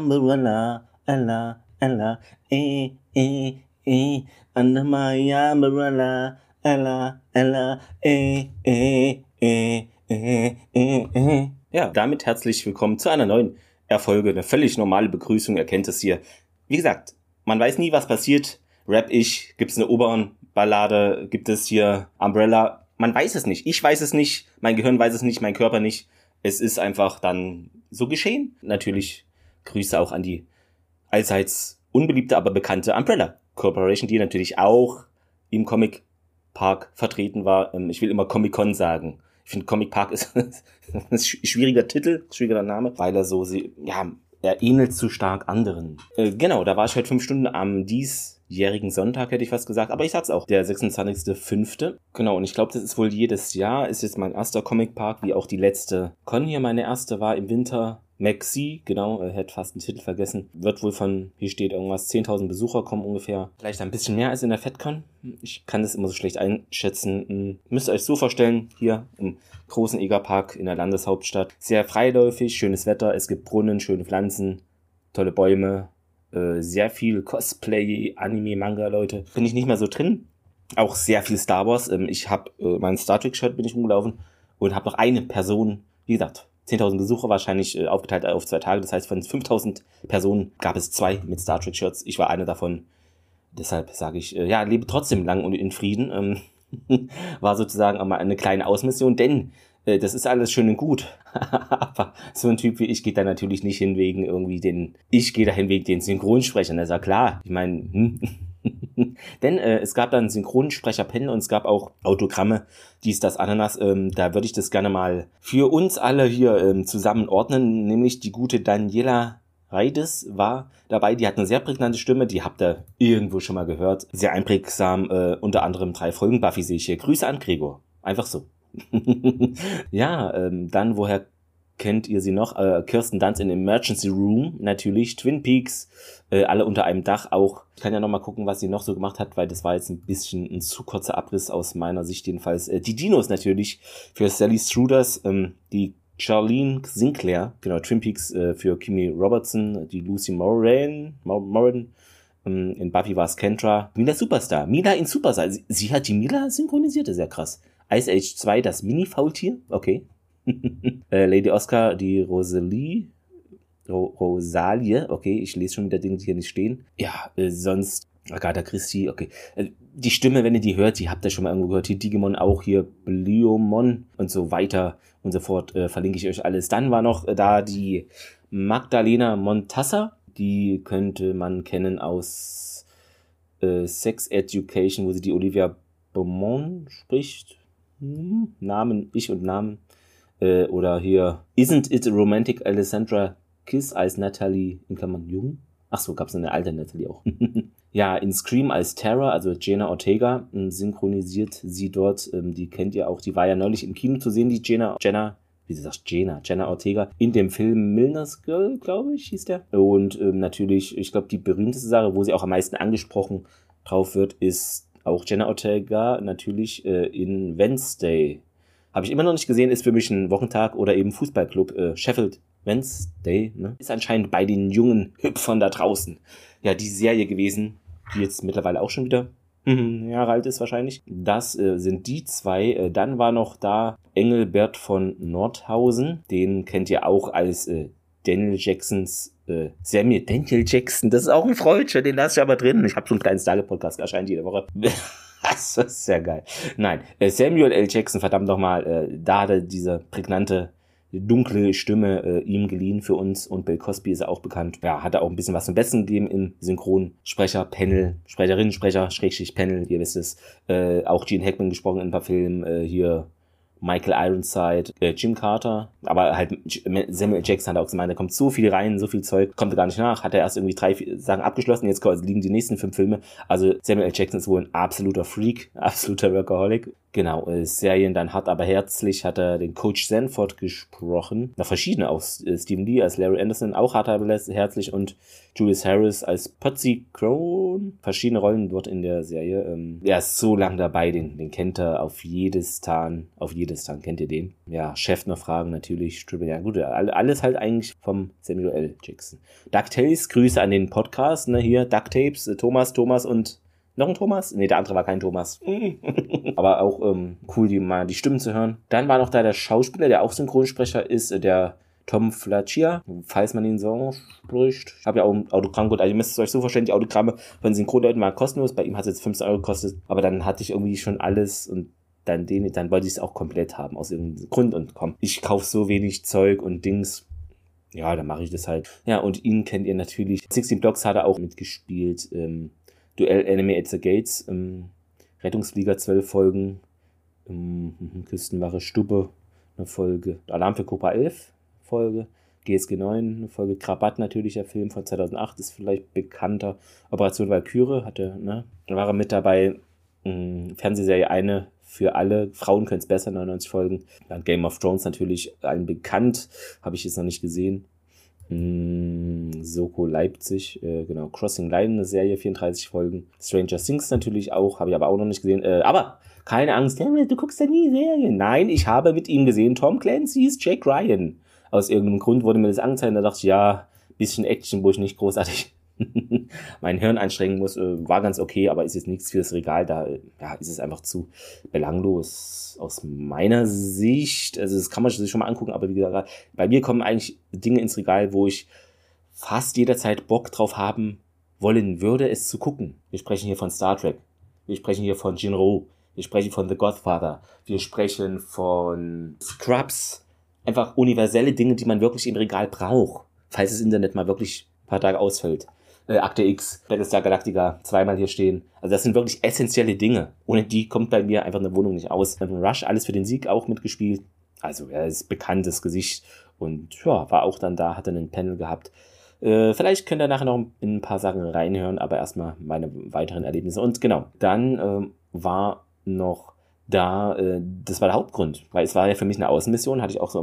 umbrella, Ella, Ella, under my umbrella, Ella, Ella, Ja, damit herzlich willkommen zu einer neuen Erfolge, eine völlig normale Begrüßung, ihr kennt es hier. Wie gesagt, man weiß nie, was passiert. Rap ich, gibt's eine Opernballade, gibt es hier Umbrella, man weiß es nicht. Ich weiß es nicht, mein Gehirn weiß es nicht, mein Körper nicht. Es ist einfach dann so geschehen. Natürlich Grüße auch an die allseits unbeliebte, aber bekannte Umbrella Corporation, die natürlich auch im Comic Park vertreten war. Ich will immer Comic-Con sagen. Ich finde, Comic Park ist ein schwieriger Titel, schwieriger Name, weil er ähnelt zu stark anderen. Genau, da war ich heute 5 Stunden am diesjährigen Sonntag, hätte ich fast gesagt. Aber ich sag's auch, der 26.05. Genau, und ich glaube, das ist wohl jedes Jahr. Ist jetzt mein erster Comic Park, wie auch die letzte Con hier. Meine erste war im Winter. Maxi, genau, hätte fast den Titel vergessen. Wird wohl von, hier steht irgendwas, 10.000 Besucher kommen ungefähr. Vielleicht ein bisschen mehr als in der FedCon. Ich kann das immer so schlecht einschätzen. Müsst ihr euch so vorstellen, hier im großen Egerpark in der Landeshauptstadt. Sehr freiläufig, schönes Wetter, es gibt Brunnen, schöne Pflanzen, tolle Bäume, sehr viel Cosplay, Anime, Manga, Leute. Bin ich nicht mehr so drin. Auch sehr viel Star Wars. Ich habe mein Star Trek-Shirt bin ich rumgelaufen und habe noch eine Person, wie gesagt, 10.000 Besucher, wahrscheinlich aufgeteilt auf 2 Tage. Das heißt, von 5.000 Personen gab es 2 mit Star Trek Shirts. Ich war einer davon. Deshalb sage ich, lebe trotzdem lang und in Frieden. War sozusagen auch mal eine kleine Ausmission, denn das ist alles schön und gut. Aber so ein Typ wie ich geht da natürlich nicht hin wegen irgendwie ich gehe da hin wegen den Synchronsprechern. Das ist ja klar. Ich meine, Denn es gab dann Synchronsprecher-Panel und es gab auch Autogramme, dies, das, Ananas. Da würde ich das gerne mal für uns alle hier zusammen ordnen. Nämlich die gute Daniela Reides war dabei. Die hat eine sehr prägnante Stimme. Die habt ihr irgendwo schon mal gehört. Sehr einprägsam. Unter anderem 3 Folgen Buffy sehe ich hier. Grüße an Gregor. Einfach so. Ja, dann woher kennt ihr sie noch? Kirsten Dunst in Emergency Room, natürlich. Twin Peaks, alle unter einem Dach auch. Ich kann ja noch mal gucken, was sie noch so gemacht hat, weil das war jetzt ein bisschen ein zu kurzer Abriss aus meiner Sicht jedenfalls. Die Dinos natürlich für Sally Struders, die Charlene Sinclair, genau, Twin Peaks für Kimi Robertson, die Lucy Moran, in Buffy war es Kendra. Mila Superstar, Mila in Superstar. Sie hat die Mila synchronisiert, das ist ja krass. Ice Age 2, das Mini-Faultier, okay. Lady Oscar, die Rosalie, okay, ich lese schon wieder Dinge, die hier nicht stehen. Ja, sonst Agatha Christie, okay. Die Stimme, wenn ihr die hört, die habt ihr schon mal irgendwo gehört. Hier Digimon auch, hier Bliomon und so weiter und so fort, verlinke ich euch alles. Dann war noch da die Magdalena Montassa, die könnte man kennen aus Sex Education, wo sie die Olivia Beaumont spricht. Namen. Oder hier Isn't It a Romantic Alessandra Kiss als Natalie in Klammern Jung. Ach so, gab's eine alte Natalie auch. Ja, in Scream als Tara, also Jenna Ortega, synchronisiert sie dort. Die kennt ihr auch. Die war ja neulich im Kino zu sehen, die Jenna Ortega, in dem Film Milner's Girl, glaube ich, hieß der. Und natürlich, ich glaube, die berühmteste Sache, wo sie auch am meisten angesprochen drauf wird, ist auch Jenna Ortega natürlich in Wednesday. Habe ich immer noch nicht gesehen, ist für mich ein Wochentag oder eben Fußballclub Sheffield Wednesday, ne? Ist anscheinend bei den jungen Hüpfern da draußen ja die Serie gewesen, die jetzt mittlerweile auch schon wieder Jahre alt ist wahrscheinlich. Das sind die 2. Dann war noch da Engelbert von Nordhausen. Den kennt ihr auch als Daniel Jacksons Samuel Daniel Jackson. Das ist auch ein Freudscher, den lasse ich aber drin. Ich habe so einen kleinen Stargate-Podcast, erscheint jede Woche. Das ist sehr geil. Nein, Samuel L. Jackson, verdammt nochmal, da hat er diese prägnante, dunkle Stimme ihm geliehen für uns und Bill Cosby ist er auch bekannt. Ja, hat er auch ein bisschen was zum Besten gegeben im Synchronsprecher-Panel, Sprecherinnen-Sprecher, Panel, ihr wisst es. Auch Gene Hackman gesprochen in ein paar Filmen, hier Michael Ironside, Jim Carter, aber halt Samuel Jackson hat auch gemeint, da kommt so viel rein, so viel Zeug, kommt er gar nicht nach, hat er erst irgendwie 3 Sachen abgeschlossen, jetzt liegen die nächsten 5 Filme, also Samuel Jackson ist wohl ein absoluter Freak, absoluter Workaholic, Genau, Serien dann Hart aber herzlich hat er den Coach Sanford gesprochen. Na, verschiedene auch. Stephen Lee als Larry Anderson, auch Hart aber herzlich, und Julius Harris als Potsy Crone. Verschiedene Rollen dort in der Serie. Er ist so lang dabei, den kennt er auf jedes Tan kennt ihr den. Ja, Chef noch Fragen natürlich, ja gut, alles halt eigentlich vom Samuel L. Jackson. DuckTales, Grüße an den Podcast, ne, hier, DuckTapes, Thomas und noch ein Thomas? Ne, der andere war kein Thomas. Aber auch cool, mal die Stimmen zu hören. Dann war noch da der Schauspieler, der auch Synchronsprecher ist, der Tom Flacier, falls man ihn so spricht. Ich habe ja auch ein Autogramm, gut, also ihr müsst es euch so vorstellen, die Autogramme von Synchronleuten waren kostenlos, bei ihm hat es jetzt 15 € gekostet, aber dann hatte ich irgendwie schon alles und dann wollte ich es auch komplett haben, aus irgendeinem Grund, und komm, ich kaufe so wenig Zeug und Dings, ja, dann mache ich das halt. Ja, und ihn kennt ihr natürlich. 16 Blocks hat er auch mitgespielt, Duell Enemy at the Gates, Rettungsflieger 12 Folgen, Küstenwache Stubbe eine Folge, Alarm für Cobra 11 Folge, GSG 9 eine Folge, Krabat natürlich, der Film von 2008, ist vielleicht bekannter, Operation Valkyrie da war er mit dabei, Fernsehserie Eine für alle, Frauen können es besser, 99 Folgen, dann Game of Thrones natürlich allen bekannt, habe ich jetzt noch nicht gesehen. Soko Leipzig, genau, Crossing Line, eine Serie, 34 Folgen. Stranger Things natürlich auch, habe ich aber auch noch nicht gesehen. Aber keine Angst, du guckst ja nie Serien. Nein, ich habe mit ihm gesehen, Tom Clancy's Jack Ryan. Aus irgendeinem Grund wurde mir das angezeigt, da dachte ich, ja, bisschen Action, wo ich nicht großartig mein Hirn anstrengen muss, war ganz okay, aber ist jetzt nichts fürs Regal, da ist es einfach zu belanglos aus meiner Sicht. Also das kann man sich schon mal angucken, aber wie gesagt, bei mir kommen eigentlich Dinge ins Regal, wo ich fast jederzeit Bock drauf haben wollen würde, es zu gucken. Wir sprechen hier von Star Trek, wir sprechen hier von Jinro, wir sprechen von The Godfather, wir sprechen von Scrubs, einfach universelle Dinge, die man wirklich im Regal braucht, falls das Internet mal wirklich ein paar Tage ausfällt. Akte X, Battlestar Galactica, zweimal hier stehen. Also das sind wirklich essentielle Dinge. Ohne die kommt bei mir einfach eine Wohnung nicht aus. Rush, alles für den Sieg auch mitgespielt. Also er ist bekanntes Gesicht und ja, war auch dann da, hat dann ein Panel gehabt. Vielleicht könnt ihr nachher noch in ein paar Sachen reinhören, aber erstmal meine weiteren Erlebnisse. Und genau, dann war noch da, das war der Hauptgrund, weil es war ja für mich eine Außenmission, hatte ich auch so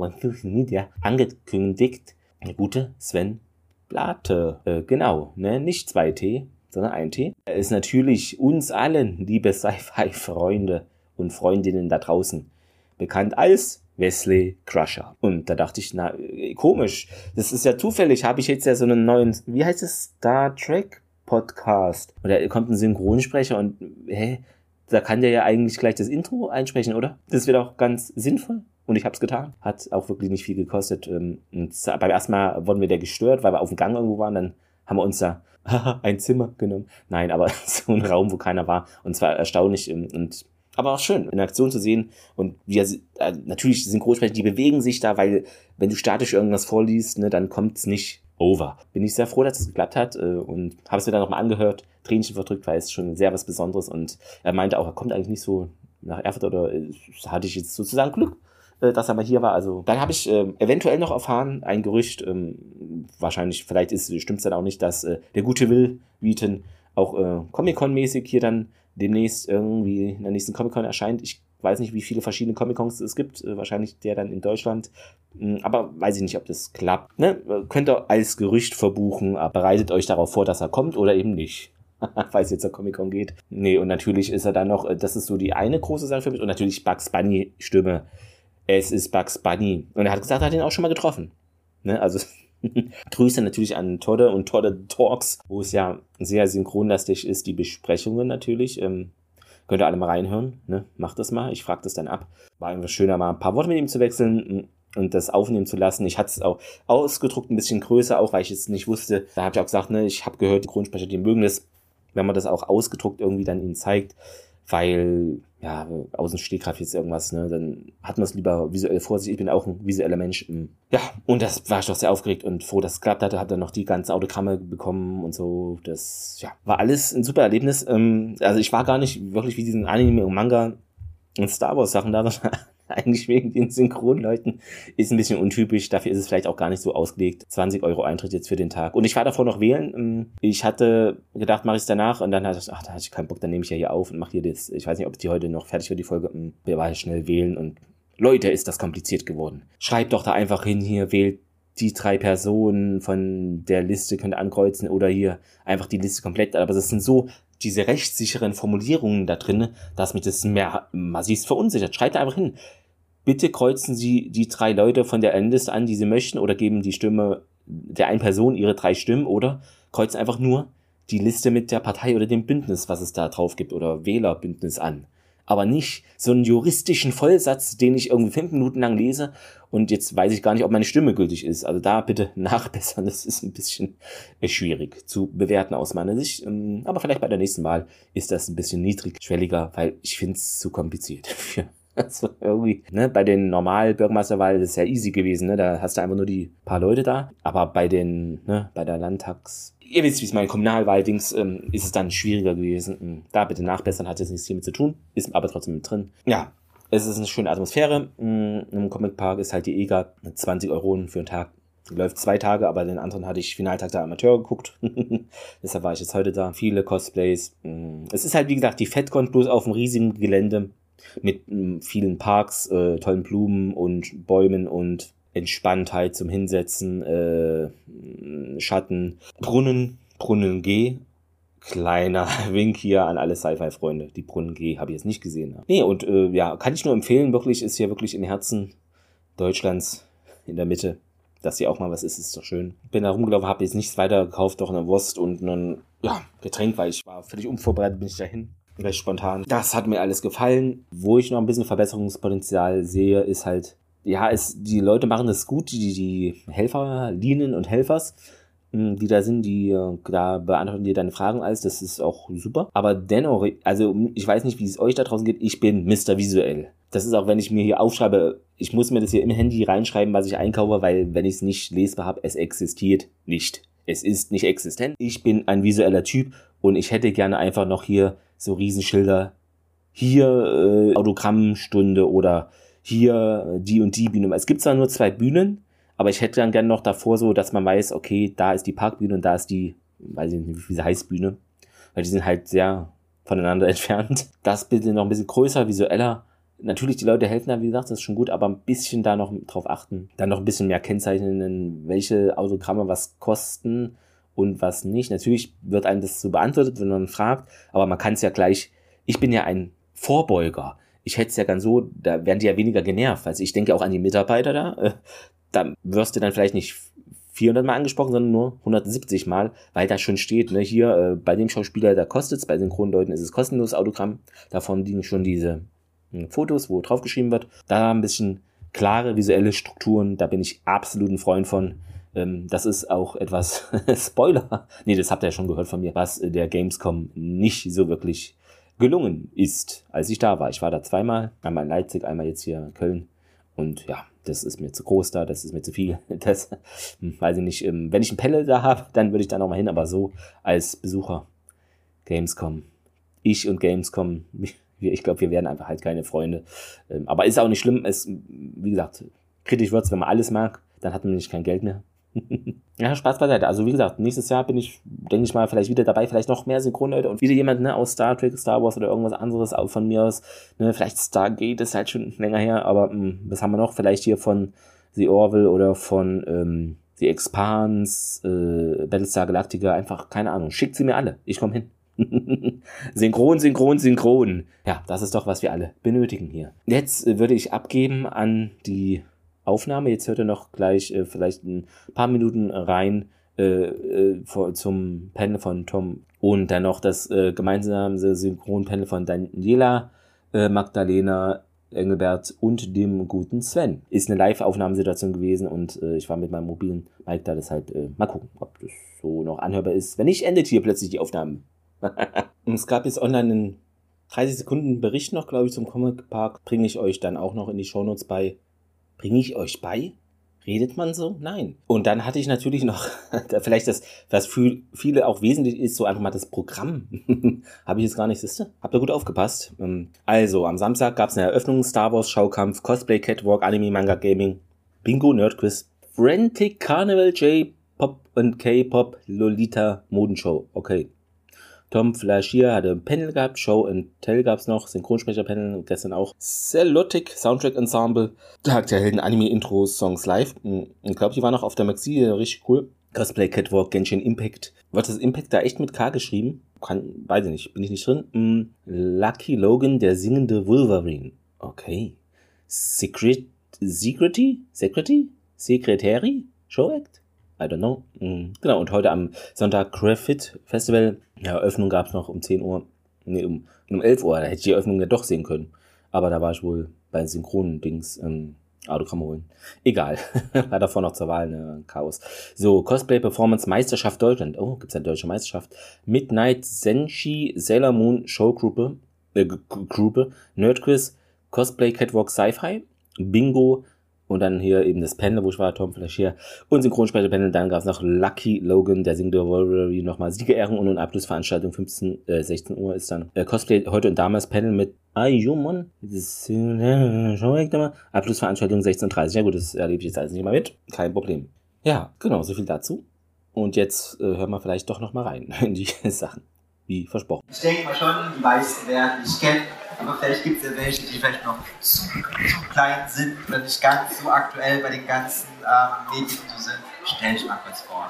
angekündigt. Der gute Sven Blate, genau, ne, nicht 2T, sondern 1T. Er ist natürlich uns allen, liebe Sci-Fi-Freunde und Freundinnen da draußen, bekannt als Wesley Crusher. Und da dachte ich, na, komisch, das ist ja zufällig, habe ich jetzt ja so einen neuen, wie heißt es, Star Trek Podcast. Und da kommt ein Synchronsprecher und, da kann der ja eigentlich gleich das Intro einsprechen, oder? Das wird auch ganz sinnvoll. Und ich habe es getan. Hat auch wirklich nicht viel gekostet. Und beim ersten Mal wurden wir da gestört, weil wir auf dem Gang irgendwo waren. Dann haben wir uns da ein Zimmer genommen. Nein, aber so ein Raum, wo keiner war. Und zwar erstaunlich. Aber auch schön, in Aktion zu sehen. Und wir natürlich Synchronsprecher, die bewegen sich da, weil wenn du statisch irgendwas vorliest, ne, dann kommt es nicht over. Bin ich sehr froh, dass es geklappt hat. Und habe es mir dann nochmal angehört. Tränchen verdrückt, weil es schon sehr was Besonderes. Und er meinte auch, er kommt eigentlich nicht so nach Erfurt, oder hatte ich jetzt sozusagen Glück, dass er mal hier war. Also dann habe ich eventuell noch erfahren, ein Gerücht, wahrscheinlich, vielleicht stimmt es dann auch nicht, dass der gute Will Wheaton auch Comic-Con-mäßig hier dann demnächst irgendwie in der nächsten Comic-Con erscheint. Ich weiß nicht, wie viele verschiedene Comic-Cons es gibt, wahrscheinlich der dann in Deutschland, aber weiß ich nicht, ob das klappt. Ne? Könnt ihr als Gerücht verbuchen, bereitet euch darauf vor, dass er kommt oder eben nicht. Falls jetzt der Comic-Con geht. Nee, und natürlich ist er dann noch, das ist so die eine große Sache für mich, und natürlich Bugs Bunny Stimme. Es ist Bugs Bunny. Und er hat gesagt, er hat ihn auch schon mal getroffen. Ne? Also Grüße natürlich an Todde und Todde Talks, wo es ja sehr synchronlastig ist, die Besprechungen natürlich. Könnt ihr alle mal reinhören. Ne? Macht das mal. Ich frage das dann ab. War einfach schöner, mal ein paar Worte mit ihm zu wechseln und das aufnehmen zu lassen. Ich hatte es auch ausgedruckt, ein bisschen größer, auch weil ich es nicht wusste. Da habe ich auch gesagt, ne, ich habe gehört, die Grundsprecher, die mögen das, wenn man das auch ausgedruckt irgendwie dann ihnen zeigt, weil, ja, aus dem Stegreif jetzt irgendwas, ne, dann hat man es lieber visuell vor sich. Ich bin auch ein visueller Mensch. Ja, und das war ich doch sehr aufgeregt und froh, dass es geklappt hatte. Hab dann noch die ganzen Autogramme bekommen und so. Das, ja, war alles ein super Erlebnis. Also ich war gar nicht wirklich wie diesen Anime und Manga und Star Wars Sachen da, sondern eigentlich wegen den Synchronleuten. Ist ein bisschen untypisch, dafür ist es vielleicht auch gar nicht so ausgelegt. 20 Euro Eintritt jetzt für den Tag. Und ich war davor noch wählen. Ich hatte gedacht, mache ich es danach und dann hatte ich, da hatte ich keinen Bock, dann nehme ich ja hier auf und mache hier das. Ich weiß nicht, ob die heute noch fertig wird, die Folge. Wir waren schnell wählen und Leute, ist das kompliziert geworden. Schreibt doch da einfach hin, hier wählt die 3 Personen von der Liste, könnt ihr ankreuzen oder hier einfach die Liste komplett. Aber das sind so diese rechtssicheren Formulierungen da drin, dass mich das mehr massiv verunsichert. Schreibt einfach hin. Bitte kreuzen Sie die 3 Leute von der Liste an, die Sie möchten, oder geben die Stimme der einen Person ihre 3 Stimmen, oder kreuzen einfach nur die Liste mit der Partei oder dem Bündnis, was es da drauf gibt, oder Wählerbündnis an. Aber nicht so einen juristischen Vollsatz, den ich irgendwie 5 Minuten lang lese und jetzt weiß ich gar nicht, ob meine Stimme gültig ist. Also da bitte nachbessern, das ist ein bisschen schwierig zu bewerten aus meiner Sicht. Aber vielleicht bei der nächsten Wahl ist das ein bisschen niedrigschwelliger, weil ich finde es zu kompliziert. Also irgendwie, ne, bei den normalen Bürgermeisterwahlen ist es ja easy gewesen, ne, da hast du einfach nur die paar Leute da, aber bei den, ne, bei der ihr wisst, wie es mein Kommunalwahldings ist es dann schwieriger gewesen. Da bitte nachbessern, hat jetzt nichts hiermit zu tun, ist aber trotzdem mit drin. Ja, es ist eine schöne Atmosphäre. Im Comic Park ist halt die EGA mit 20 Euro für einen Tag. Läuft 2 Tage, aber den anderen hatte ich Finaltag der Amateur geguckt. Deshalb war ich jetzt heute da. Viele Cosplays. Es ist halt, wie gesagt, die FedCon bloß auf einem riesigen Gelände mit vielen Parks, tollen Blumen und Bäumen und Entspanntheit zum Hinsetzen, Schatten, Brunnen G. Kleiner Wink hier an alle Sci-Fi-Freunde. Die Brunnen G habe ich jetzt nicht gesehen. Nee, und ja, kann ich nur empfehlen, wirklich, ist hier wirklich im Herzen Deutschlands, in der Mitte. Dass hier auch mal was ist doch schön. Bin da rumgelaufen, habe jetzt nichts weiter gekauft, doch eine Wurst und ein Getränk, weil ich war völlig unvorbereitet, bin ich dahin. Recht spontan. Das hat mir alles gefallen. Wo ich noch ein bisschen Verbesserungspotenzial sehe, ist halt, ja, die Leute machen das gut, die Helfer, Linen und Helfers, die da sind, die da beantworten dir deine Fragen alles, das ist auch super. Aber dennoch, also ich weiß nicht, wie es euch da draußen geht, ich bin Mr. Visuell. Das ist auch, wenn ich mir hier aufschreibe, ich muss mir das hier im Handy reinschreiben, was ich einkaufe, weil wenn ich es nicht lesbar habe, es existiert nicht. Es ist nicht existent. Ich bin ein visueller Typ und ich hätte gerne einfach noch hier so Riesenschilder. Hier Autogrammstunde oder hier die und die Bühne. Es gibt zwar nur 2 Bühnen, aber ich hätte dann gerne noch davor so, dass man weiß, okay, da ist die Parkbühne und da ist die, weiß ich nicht, wie sie heißt, Bühne. Weil die sind halt sehr voneinander entfernt. Das bitte noch ein bisschen größer, visueller. Natürlich, die Leute helfen da, wie gesagt, das ist schon gut, aber ein bisschen da noch drauf achten. Dann noch ein bisschen mehr kennzeichnen, welche Autogramme was kosten und was nicht. Natürlich wird einem das so beantwortet, wenn man fragt, aber man kann es ja gleich, ich bin ja ein Vorbeuger. Ich hätte es ja ganz so, da werden die ja weniger genervt. Also ich denke auch an die Mitarbeiter da. Da wirst du dann vielleicht nicht 400 Mal angesprochen, sondern nur 170 Mal, weil da schon steht, ne, hier bei dem Schauspieler, da kostet es, bei Synchronleuten ist es kostenlos Autogramm. Davon liegen schon diese Fotos, wo drauf geschrieben wird. Da ein bisschen klare visuelle Strukturen, da bin ich absolut ein Freund von. Das ist auch etwas, Spoiler, nee, das habt ihr ja schon gehört von mir, was der Gamescom nicht so wirklich gelungen ist, als ich da war. Ich war da 2-mal, einmal in Leipzig, einmal jetzt hier in Köln. Und ja, das ist mir zu groß da, das ist mir zu viel. Das weiß ich nicht. Wenn ich einen Pelle da habe, dann würde ich da nochmal hin, aber so als Besucher Gamescom. Ich und Gamescom, ich glaube, wir werden einfach halt keine Freunde. Aber ist auch nicht schlimm. Wie gesagt, kritisch wird's, wenn man alles mag, dann hat man nicht kein Geld mehr. Ja, Spaß beiseite. Also wie gesagt, nächstes Jahr bin ich, denke ich mal, vielleicht wieder dabei, vielleicht noch mehr Synchronleute und wieder jemand, ne, aus Star Trek, Star Wars oder irgendwas anderes, auch von mir aus, ne, vielleicht Stargate ist halt schon länger her, aber was haben wir noch? Vielleicht hier von The Orville oder von The Expanse, Battlestar Galactica, einfach, keine Ahnung, schickt sie mir alle, ich komme hin. Synchron. Ja, das ist doch, was wir alle benötigen hier. Jetzt würde ich abgeben an die Aufnahme. Jetzt hört ihr noch gleich vielleicht ein paar Minuten rein zum Panel von Tom und dann noch das gemeinsame Synchronpanel von Daniela, Magdalena, Engelbert und dem guten Sven. Ist eine Live-Aufnahmesituation gewesen und ich war mit meinem mobilen Mic da, deshalb mal gucken, ob das so noch anhörbar ist. Wenn nicht, endet hier plötzlich die Aufnahme. Und es gab jetzt online einen 30 Sekunden Bericht noch, glaube ich, zum Comic Park. Bringe ich euch dann auch noch in die Shownotes bei. Bringe ich euch bei? Redet man so? Nein. Und dann hatte ich natürlich noch, vielleicht das, was für viele auch wesentlich ist, so einfach mal das Programm. Habe ich jetzt gar nicht, siehste? Habt ihr gut aufgepasst? Also, am Samstag gab es eine Eröffnung, Star Wars Schaukampf, Cosplay Catwalk, Anime, Manga, Gaming, Bingo, Nerdquiz, Frantic Carnival, J-Pop und K-Pop, Lolita, Modenshow. Okay. Tom Flaschier hatte ein Panel gehabt, Show and Tell gab's noch, Synchronsprecher-Panel und gestern auch Celotic Soundtrack Ensemble, Tag der Helden, Anime, Intros, Songs live. Ich glaube, die waren noch auf der Maxi, richtig cool. Cosplay, Catwalk, Genshin Impact. Wird das Impact da echt mit K geschrieben? Weiß ich nicht, bin ich nicht drin. Lucky Logan, der singende Wolverine. Okay. Secretary? Show Act? I don't know. Genau, und heute am Sonntag Craft Festival. Ja, Eröffnung gab es noch um 10 Uhr. Nee, um 11 Uhr. Da hätte ich die Eröffnung ja doch sehen können. Aber da war ich wohl bei den Synchronen-Dings Autogramm holen. Egal. War davor noch zur Wahl, ne? Chaos. So, Cosplay Performance Meisterschaft Deutschland. Oh, gibt's ja deutsche Meisterschaft. Midnight Senshi Sailor Moon Showgruppe. Nerdquiz. Cosplay Catwalk Sci-Fi. Bingo. Und dann hier eben das Panel, wo ich war, Tom Flaschier und Synchronsprecher-Panel. Dann gab es noch Lucky Logan, der singt der Wolverine, nochmal Siegerehrung und eine Abschlussveranstaltung. 16 Uhr ist dann Cosplay heute und damals Panel mit Ayumon. Abschlussveranstaltung 16:30 Uhr. Ja gut, das erlebe ich jetzt alles nicht mal mit. Kein Problem. Ja, genau, so viel dazu. Und jetzt hören wir vielleicht doch nochmal rein in die Sachen, wie versprochen. Ich denke mal schon, die meisten werden mich kennen. Aber vielleicht gibt es ja welche, die vielleicht noch zu klein sind oder nicht ganz so aktuell bei den ganzen Medien so sind. Stell dich mal kurz vor.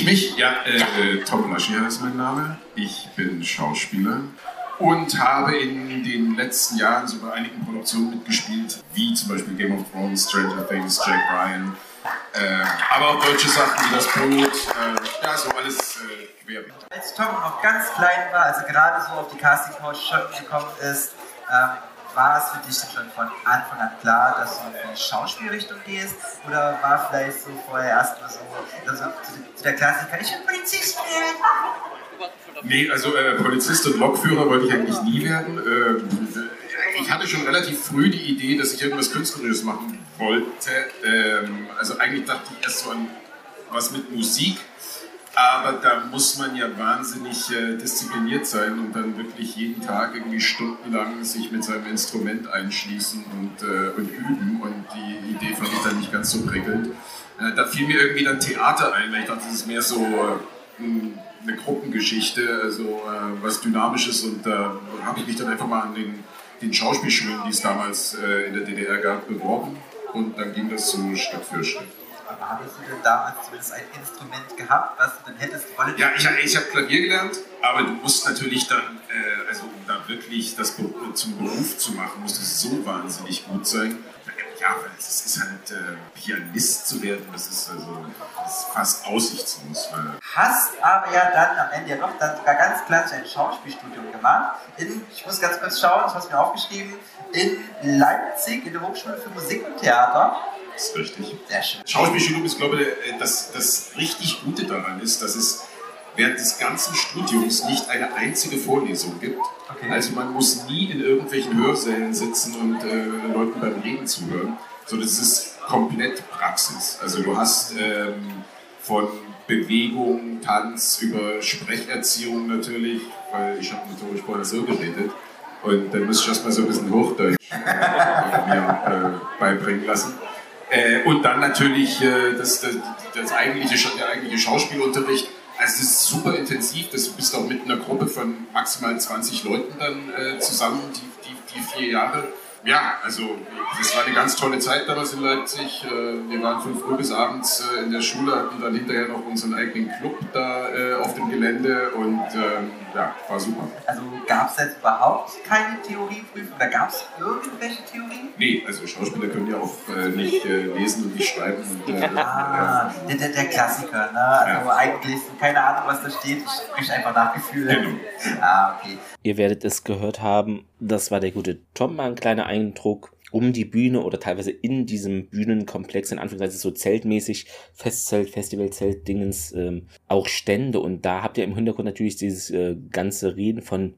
Tom Flaschier ist mein Name. Ich bin Schauspieler und habe in den letzten Jahren so bei einigen Produktionen mitgespielt, wie zum Beispiel Game of Thrones, Stranger Things, Jack Ryan, aber auch deutsche Sachen wie Das Brot, so alles quer. Als Tom noch ganz klein war, also gerade so auf die Casting-Couch schon gekommen ist, war es für dich schon von Anfang an klar, dass du in die Schauspielrichtung gehst? Oder war vielleicht so vorher erstmal so zu der Klassiker, ich will Polizist werden? Nee, also Polizist und Lokführer wollte ich eigentlich nie werden. Ich hatte schon relativ früh die Idee, dass ich irgendwas Künstlerisches machen wollte. Also eigentlich dachte ich erst so an was mit Musik. Aber da muss man ja wahnsinnig diszipliniert sein und dann wirklich jeden Tag irgendwie stundenlang sich mit seinem Instrument einschließen und üben. Und die Idee fand ich dann nicht ganz so prickelnd. Da fiel mir irgendwie dann Theater ein, weil ich dachte, das ist mehr so eine Gruppengeschichte, also was Dynamisches. Und da habe ich mich dann einfach mal an den Schauspielschulen, die es damals in der DDR gab, beworben. Und dann ging das so Schritt für Schritt. Aber hattest du denn damals zumindest ein Instrument gehabt, was du dann hättest wollen? Ja, ich habe Klavier gelernt, aber du musst natürlich dann, um da wirklich das zum Beruf zu machen, musst du so wahnsinnig gut sein. Ja, weil es ist halt, Pianist zu werden, das ist fast aussichtslos. Hast aber ja dann am Ende ja doch dann sogar ganz klassisch ein Schauspielstudium gemacht. Ich muss ganz kurz schauen, ich habe es mir aufgeschrieben, in Leipzig, in der Hochschule für Musik und Theater. Das ist richtig. Sehr schön. Schauspielstudium ist, glaube ich, das richtig Gute daran ist, dass es während des ganzen Studiums nicht eine einzige Vorlesung gibt. Okay. Also man muss nie in irgendwelchen Hörsälen sitzen und Leuten beim Reden zuhören, sondern es ist komplett Praxis. Also du hast von Bewegung, Tanz über Sprecherziehung natürlich, weil ich habe natürlich vorher so geredet und dann muss ich erstmal so ein bisschen Hochdeutsch mir beibringen lassen. Und dann natürlich der eigentliche Schauspielunterricht. Also es ist super intensiv, du bist auch mit einer Gruppe von maximal 20 Leuten dann zusammen, die 4 Jahre. Ja, also das war eine ganz tolle Zeit damals in Leipzig. Wir waren von früh bis abends in der Schule, hatten dann hinterher noch unseren eigenen Club da auf dem Gelände und war super. Also gab es jetzt überhaupt keine Theorieprüfung oder gab es irgendwelche Theorien? Nee, also Schauspieler können ja auch nicht lesen und nicht schreiben. Und, der Klassiker, ne? Also eigentlich keine Ahnung, was da steht, ich spreche einfach nach Gefühl. Genau. Okay. Ihr werdet es gehört haben, das war der gute Tom, mal ein kleiner Eindruck um die Bühne oder teilweise in diesem Bühnenkomplex, in Anführungszeichen so zeltmäßig, Festzelt, Festivalzelt, Dingens, auch Stände und da habt ihr im Hintergrund natürlich dieses ganze Reden von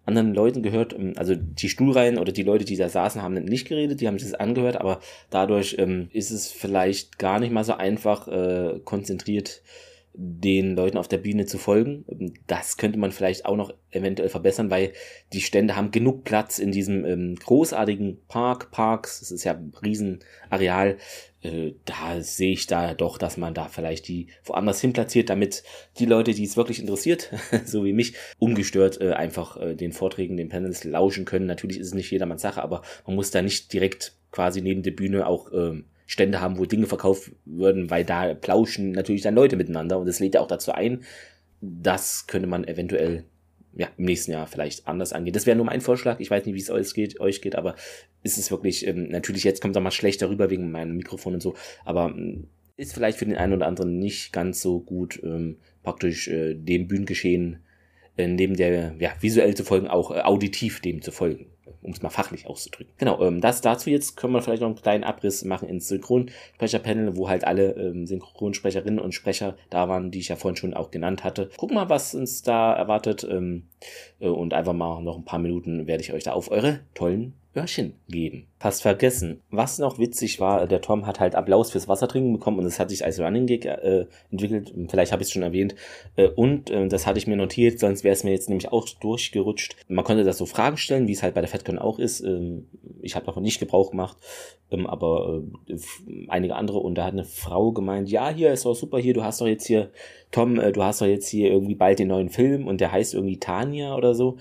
anderen Leuten gehört, also die Stuhlreihen oder die Leute, die da saßen, haben nicht geredet, die haben sich das angehört, aber dadurch ist es vielleicht gar nicht mal so einfach, konzentriert den Leuten auf der Bühne zu folgen. Das könnte man vielleicht auch noch eventuell verbessern, weil die Stände haben genug Platz in diesem großartigen Parks, das ist ja ein Riesenareal, da sehe ich da doch, dass man da vielleicht die woanders hin platziert, damit die Leute, die es wirklich interessiert, so wie mich, ungestört einfach den Vorträgen, den Panels lauschen können. Natürlich ist es nicht jedermanns Sache, aber man muss da nicht direkt quasi neben der Bühne auch Stände haben, wo Dinge verkauft würden, weil da plauschen natürlich dann Leute miteinander und das lädt ja auch dazu ein. Das könnte man eventuell im nächsten Jahr vielleicht anders angehen. Das wäre nur mein Vorschlag. Ich weiß nicht, wie es euch geht, aber ist es wirklich, natürlich jetzt kommt es mal schlechter rüber wegen meinem Mikrofon und so, aber ist vielleicht für den einen oder anderen nicht ganz so gut, praktisch dem Bühnengeschehen neben der visuell zu folgen, auch auditiv dem zu folgen, um es mal fachlich auszudrücken. Genau, das dazu. Jetzt können wir vielleicht noch einen kleinen Abriss machen ins Synchronsprecherpanel, wo halt alle Synchronsprecherinnen und Sprecher da waren, die ich ja vorhin schon auch genannt hatte. Gucken mal, was uns da erwartet, und einfach mal noch ein paar Minuten werde ich euch da auf eure tollen Öhrchen geben. Fast vergessen. Was noch witzig war, der Tom hat halt Applaus fürs Wassertrinken bekommen und es hat sich als Running Gag entwickelt. Vielleicht habe ich es schon erwähnt. Und das hatte ich mir notiert, sonst wäre es mir jetzt nämlich auch durchgerutscht. Man konnte das so Fragen stellen, wie es halt bei der FedCon auch ist. Ich habe davon nicht Gebrauch gemacht, aber einige andere. Und da hat eine Frau gemeint, ja, hier ist doch super, hier, du hast doch jetzt hier, Tom, du hast doch jetzt hier irgendwie bald den neuen Film und der heißt irgendwie Tanja oder so.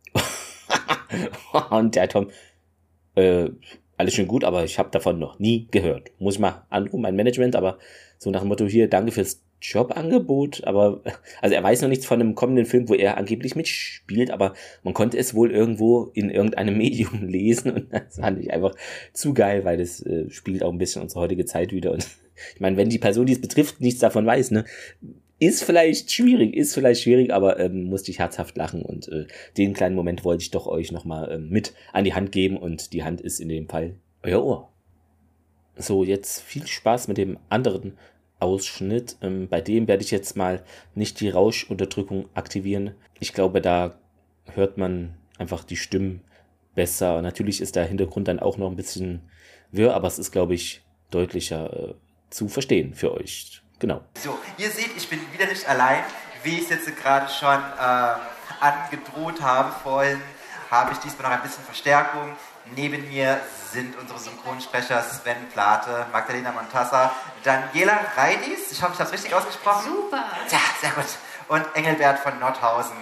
Und der Tom, alles schön gut, aber ich habe davon noch nie gehört. Muss ich mal anrufen, mein Management, aber so nach dem Motto hier, danke fürs Jobangebot, aber, also er weiß noch nichts von einem kommenden Film, wo er angeblich mitspielt, aber man konnte es wohl irgendwo in irgendeinem Medium lesen und das fand ich einfach zu geil, weil das spiegelt auch ein bisschen unsere heutige Zeit wieder und ich meine, wenn die Person, die es betrifft, nichts davon weiß, ne, ist vielleicht schwierig, aber musste ich herzhaft lachen und den kleinen Moment wollte ich doch euch nochmal mit an die Hand geben und die Hand ist in dem Fall euer Ohr. So, jetzt viel Spaß mit dem anderen Ausschnitt. Bei dem werde ich jetzt mal nicht die Rauschunterdrückung aktivieren. Ich glaube, da hört man einfach die Stimmen besser. Natürlich ist der Hintergrund dann auch noch ein bisschen wirr, aber es ist, glaube ich, deutlicher zu verstehen für euch. Genau. So, ihr seht, ich bin wieder nicht allein, wie ich es jetzt gerade schon angedroht habe. Vorhin habe ich diesmal noch ein bisschen Verstärkung. Neben mir sind unsere Synchronsprecher Sven Plate, Magdalena Montassa, Daniela Reidis, ich hoffe, ich habe es richtig ausgesprochen. Super. Ja, sehr gut. Und Engelbert von Nordhausen.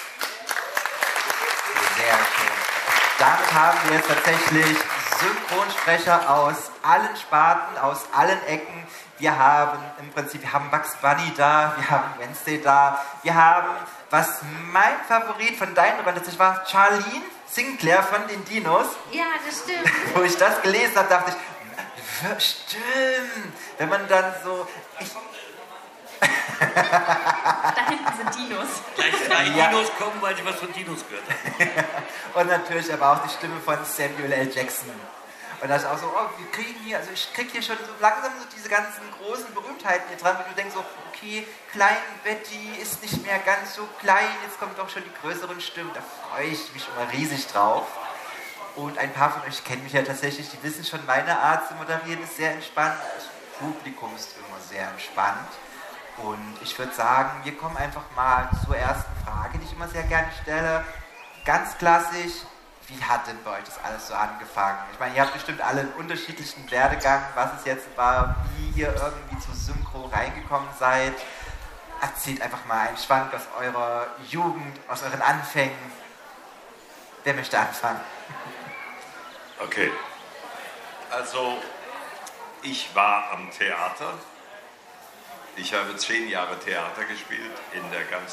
Sehr schön. Damit haben wir jetzt tatsächlich Synchronsprecher aus allen Sparten, aus allen Ecken. Wir haben Bugs Bunny da, wir haben Wednesday da, wir haben, was mein Favorit von deinen Nummern tatsächlich war, Charlene Sinclair von den Dinos. Ja, das stimmt. Wo ich das gelesen habe, dachte ich, stimmt. Wenn man dann so... Da hinten sind Dinos. Gleich 3 Dinos kommen, weil ich was von Dinos gehört habe. Und natürlich aber auch die Stimme von Samuel L. Jackson. Und da ist auch so, wir kriegen hier, also ich krieg hier schon so langsam so diese ganzen großen Berühmtheiten hier dran, wo du denkst so, okay, Klein Betty ist nicht mehr ganz so klein, jetzt kommen doch schon die größeren Stimmen, da freue ich mich immer riesig drauf. Und ein paar von euch kennen mich ja tatsächlich, die wissen schon, meine Art zu moderieren ist sehr entspannt, das Publikum ist immer sehr entspannt. Und ich würde sagen, wir kommen einfach mal zur ersten Frage, die ich immer sehr gerne stelle. Ganz klassisch, wie hat denn bei euch das alles so angefangen? Ich meine, ihr habt bestimmt alle einen unterschiedlichen Werdegang, was es jetzt war, wie ihr irgendwie zu Synchro reingekommen seid. Erzählt einfach mal einen Schwank aus eurer Jugend, aus euren Anfängen. Wer möchte anfangen? Okay. Also, ich war am Theater. Ich habe 10 Jahre Theater gespielt in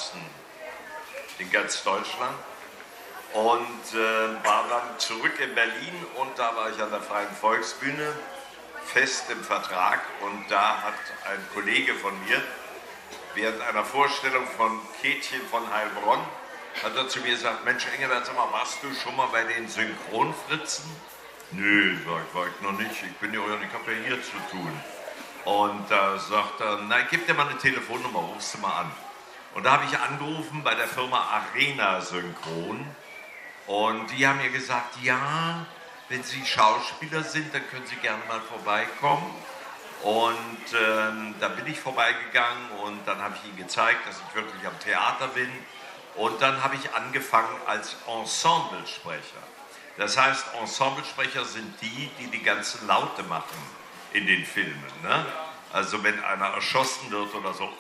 ganz Deutschland. Und war dann zurück in Berlin und da war ich an der Freien Volksbühne fest im Vertrag und da hat ein Kollege von mir während einer Vorstellung von Käthchen von Heilbronn hat er zu mir gesagt, Mensch Engelbert, sag mal, warst du schon mal bei den Synchronfritzen? Nö, war ich noch nicht, ich habe ja hier zu tun. Und da sagt er, na, gib dir mal eine Telefonnummer, rufst du mal an. Und da habe ich angerufen bei der Firma Arena Synchron. Und die haben mir gesagt, ja, wenn Sie Schauspieler sind, dann können Sie gerne mal vorbeikommen. Und da bin ich vorbeigegangen und dann habe ich ihnen gezeigt, dass ich wirklich am Theater bin. Und dann habe ich angefangen als Ensemblesprecher. Das heißt, Ensemblesprecher sind die, die die ganzen Laute machen in den Filmen. Ne? Also wenn einer erschossen wird oder so.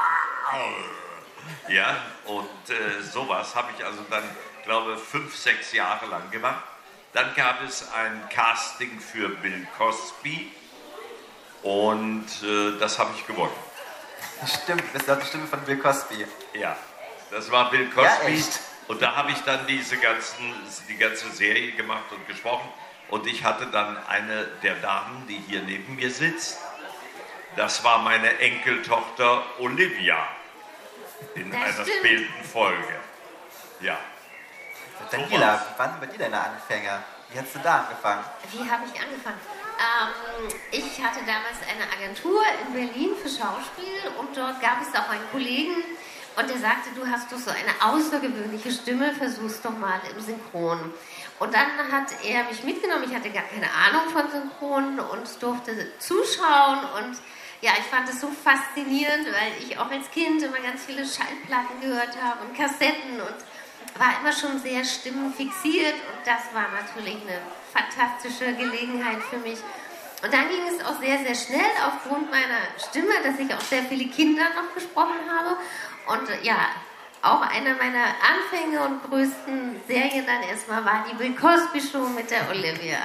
Ja, und sowas habe ich also dann, glaube 5, 6 Jahre lang gemacht. Dann gab es ein Casting für Bill Cosby und das habe ich gewonnen. Stimmt, du bist ja die Stimme von Bill Cosby. Ja, das war Bill Cosby. Ja, echt? Und da habe ich dann die ganze Serie gemacht und gesprochen. Und ich hatte dann eine der Damen, die hier neben mir sitzt. Das war meine Enkeltochter Olivia in einer späten Folge. Ja. Daniela, wann sind bei dir deine Anfänge? Wie hast du da angefangen? Wie habe ich angefangen? Ich hatte damals eine Agentur in Berlin für Schauspiel und dort gab es auch einen Kollegen und der sagte, du hast doch so eine außergewöhnliche Stimme, versuch's doch mal im Synchron. Und dann hat er mich mitgenommen, ich hatte gar keine Ahnung von Synchron und durfte zuschauen und ja, ich fand es so faszinierend, weil ich auch als Kind immer ganz viele Schallplatten gehört habe und Kassetten und war immer schon sehr stimmenfixiert und das war natürlich eine fantastische Gelegenheit für mich. Und dann ging es auch sehr, sehr schnell aufgrund meiner Stimme, dass ich auch sehr viele Kinder noch gesprochen habe. Und ja, auch einer meiner Anfänge und größten Serien dann erstmal war die Bill Cosby Show mit der Olivia.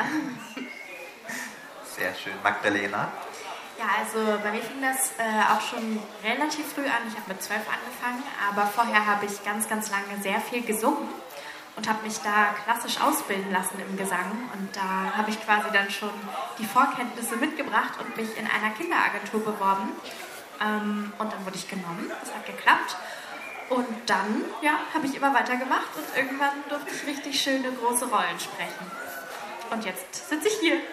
Sehr schön. Magdalena? Ja, also bei mir fing das auch schon relativ früh an. Ich habe mit 12 angefangen, aber vorher habe ich ganz, ganz lange sehr viel gesungen und habe mich da klassisch ausbilden lassen im Gesang. Und da habe ich quasi dann schon die Vorkenntnisse mitgebracht und mich in einer Kinderagentur beworben. Und dann wurde ich genommen, das hat geklappt. Und dann, ja, habe ich immer weitergemacht und irgendwann durfte ich richtig schöne, große Rollen sprechen. Und jetzt sitze ich hier.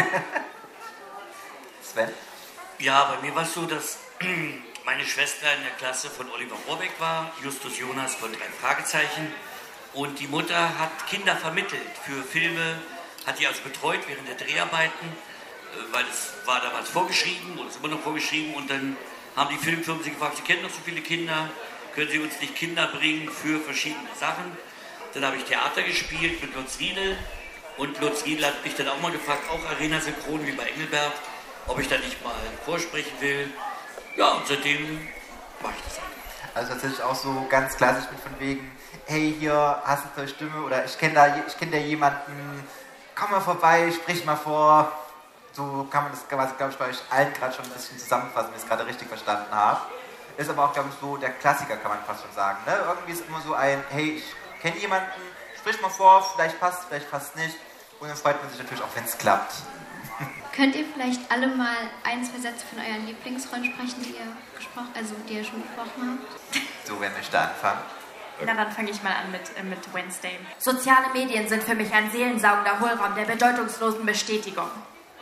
Sven? Ja, bei mir war es so, dass meine Schwester in der Klasse von Oliver Rohrbeck war, Justus Jonas von 3 Fragezeichen. Und die Mutter hat Kinder vermittelt für Filme, hat die also betreut während der Dreharbeiten, weil es war damals vorgeschrieben und ist immer noch vorgeschrieben. Und dann haben die Filmfirmen sie gefragt, sie kennen noch so viele Kinder, können sie uns nicht Kinder bringen für verschiedene Sachen. Dann habe ich Theater gespielt mit Lutz Riedel. Und Lutz Riedel hat mich dann auch mal gefragt, auch Arena-Synchron wie bei Engelbert, ob ich da nicht mal vorsprechen will. Ja, und seitdem mache ich das auch. Also tatsächlich auch so ganz klassisch mit von wegen, hey, hier hast du eine tolle Stimme oder ich kenn da jemanden, komm mal vorbei, sprich mal vor. So kann man das, glaube ich, bei euch allen gerade schon ein bisschen zusammenfassen, wenn ich es gerade richtig verstanden habe. Ist aber auch, glaube ich, so der Klassiker, kann man fast schon sagen. Ne? Irgendwie ist immer so ein, hey, ich kenne jemanden, sprich mal vor, vielleicht passt nicht. Und dann freut man sich natürlich auch, wenn es klappt. Könnt ihr vielleicht alle mal 1, 2 Sätze von euren Lieblingsrollen sprechen, die ihr schon gesprochen habt? So, wer möchte anfangen? Na, dann fange ich mal an mit Wednesday. Soziale Medien sind für mich ein seelensaugender Hohlraum der bedeutungslosen Bestätigung.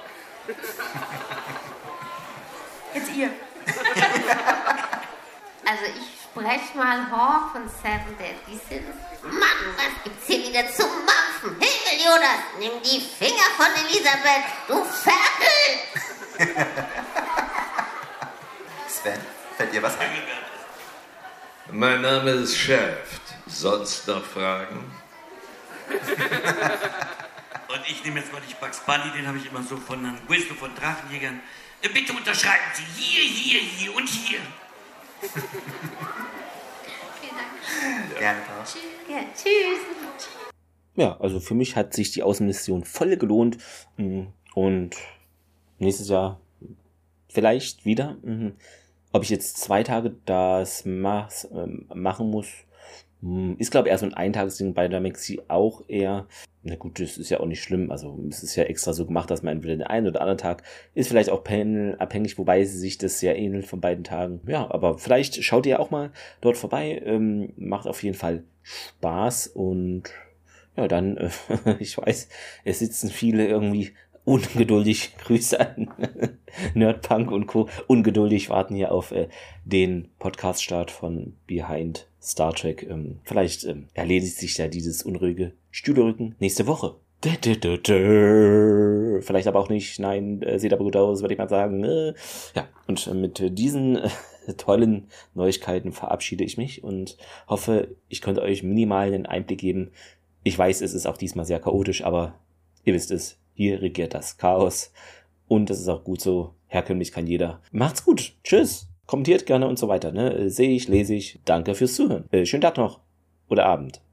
Jetzt ihr. Also ich spreche mal Hawk von Seven Deadly Sins. Mann, was gibt's hier wieder zum Mampfen? Himmel, Jonas, nimm die Finger von Elisabeth, du Ferkel! Sven, fällt dir was ein? Mein Name ist Shaft. Sonst noch Fragen? Und ich nehme jetzt mal nicht Bugs Bunny, den habe ich immer so von einem Wisdom von Drachenjägern. Bitte unterschreiben Sie hier und hier. Vielen Dank. Gerne. Ja, tschüss. Ja, also für mich hat sich die Außenmission voll gelohnt und nächstes Jahr vielleicht wieder. Ob ich jetzt 2 Tage das machen muss, ist glaube ich eher so ein Eintagesding, bei der Maxi auch eher. Na gut, das ist ja auch nicht schlimm, also es ist ja extra so gemacht, dass man entweder den einen oder anderen Tag ist vielleicht auch panelabhängig, wobei sich das sehr ähnelt von beiden Tagen. Ja, aber vielleicht schaut ihr auch mal dort vorbei, macht auf jeden Fall Spaß und ja, dann, ich weiß, es sitzen viele irgendwie ungeduldig, Grüße an Nerdpunk und Co. ungeduldig warten hier auf den Podcast-Start von Behind Star Trek. Vielleicht erledigt sich ja dieses unruhige Stühlerücken nächste Woche. Vielleicht aber auch nicht. Nein, sieht aber gut aus, würde ich mal sagen. Ja, und mit diesen tollen Neuigkeiten verabschiede ich mich und hoffe, ich konnte euch minimal einen Einblick geben. Ich weiß, es ist auch diesmal sehr chaotisch, aber ihr wisst es, hier regiert das Chaos und das ist auch gut so. Herkömmlich kann jeder. Macht's gut. Tschüss. Kommentiert gerne und so weiter. Ne? Sehe ich, lese ich. Danke fürs Zuhören. Schönen Tag noch oder Abend.